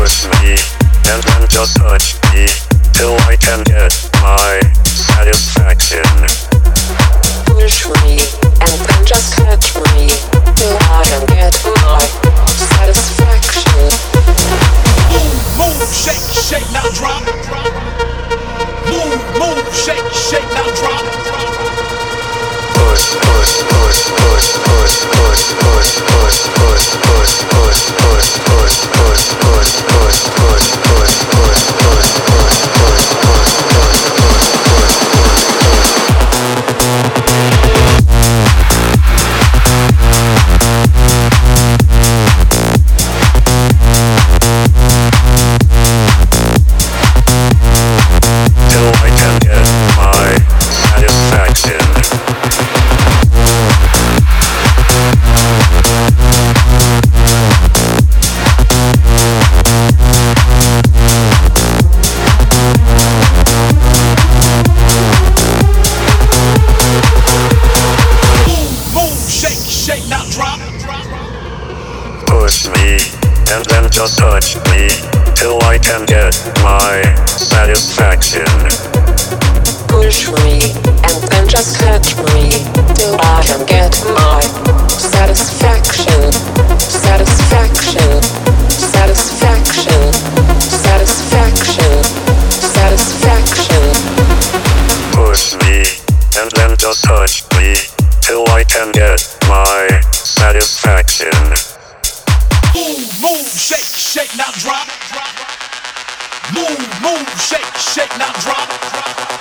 Push me, and then just touch me, till I can get my satisfaction. Push me, and then just touch me, till I can get my satisfaction. Move, shake, shake, now drop. Move, shake, shake, now drop. Push, push, push, push, push, push, push, push, push, push, push, push, push, push, push, push, push, push, push, push, till I can get my satisfaction. Shake, now drop. Push me, and then just touch me, till I can get my satisfaction. Push me, and then just touch me, till I can get my satisfaction. Satisfaction. Satisfaction. Satisfaction. Satisfaction. Push me, and then just touch me, till I can get my satisfaction. Move, shake, now drop. Move, shake, now drop.